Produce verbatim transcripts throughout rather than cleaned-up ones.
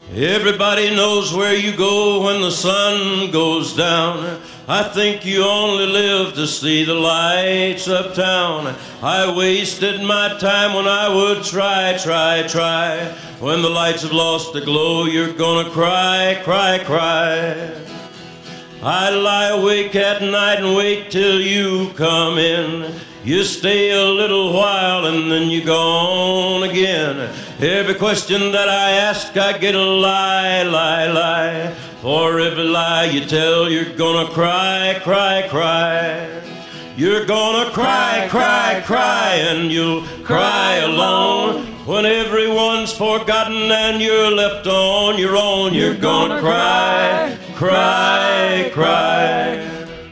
Everybody knows where you go when the sun goes down. I think you only live to see the lights uptown. I wasted my time when I would try, try, try. When the lights have lost the glow, you're gonna cry, cry, cry. I lie awake at night and wait till you come in. You stay a little while and then you're gone again. Every question that I ask, I get a lie, lie, lie. For every lie you tell, you're gonna cry, cry, cry. You're gonna cry, cry, cry, and you'll cry alone. When everyone's forgotten and you're left on your own, you're gonna cry, cry, cry.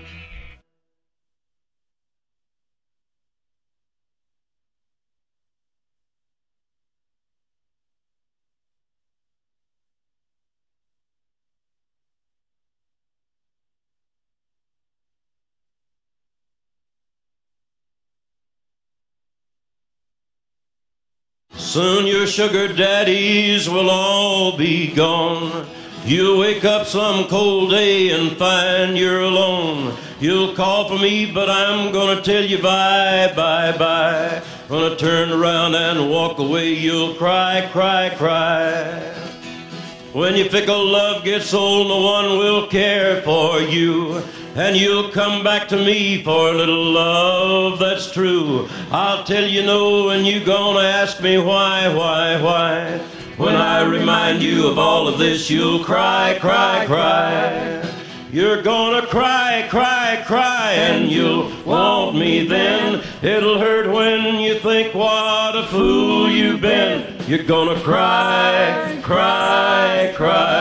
Soon your sugar daddies will all be gone. You'll wake up some cold day and find you're alone. You'll call for me, but I'm gonna tell you bye, bye, bye. Gonna turn around and walk away. You'll cry, cry, cry. When your fickle love gets old, no one will care for you. And you'll come back to me for a little love that's true. I'll tell you no, and you're gonna ask me why, why, why. When I remind you of all of this, you'll cry, cry, cry. You're gonna cry, cry, cry, and you'll want me then. It'll hurt when you think what a fool you've been. You're gonna cry, cry, cry.